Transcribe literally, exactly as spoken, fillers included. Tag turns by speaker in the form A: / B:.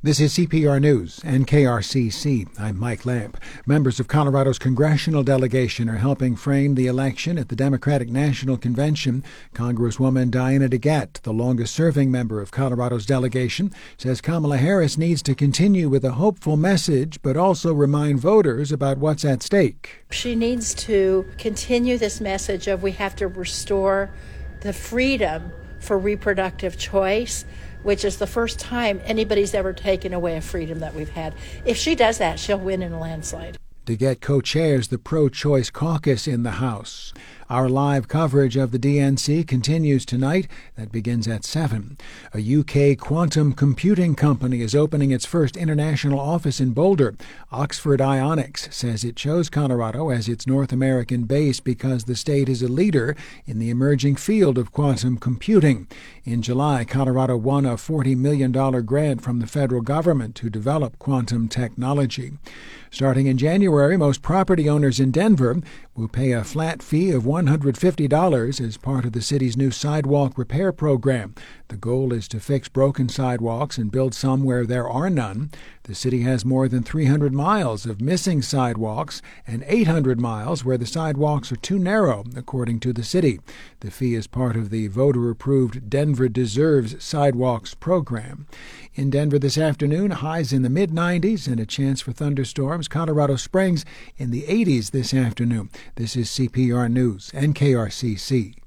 A: This is C P R News and K R C C. I'm Mike Lamp. Members of Colorado's congressional delegation are helping frame the election at the Democratic National Convention. Congresswoman Diana DeGette, the longest-serving member of Colorado's delegation, says Kamala Harris needs to continue with a hopeful message, but also remind voters about what's at stake.
B: She needs to continue this message of we have to restore the freedom for reproductive choice, which is the first time anybody's ever taken away a freedom that we've had. If she does that, she'll win in a landslide.
A: DeGette co-chairs the pro-choice caucus in the House. Our live coverage of the D N C continues tonight. That begins at seven. A U K quantum computing company is opening its first international office in Boulder. Oxford Ionics says it chose Colorado as its North American base because the state is a leader in the emerging field of quantum computing. In July, Colorado won a forty million dollars grant from the federal government to develop quantum technology. Starting in January, most property owners in Denver will pay a flat fee of one hundred fifty dollars as part of the city's new sidewalk repair program. The goal is to fix broken sidewalks and build some where there are none. The city has more than three hundred miles of missing sidewalks and eight hundred miles where the sidewalks are too narrow, according to the city. The fee is part of the voter-approved Denver Deserves Sidewalks program. In Denver this afternoon, highs in the mid nineties and a chance for thunderstorms. Colorado Springs in the eighties this afternoon. This is C P R News and K R C C.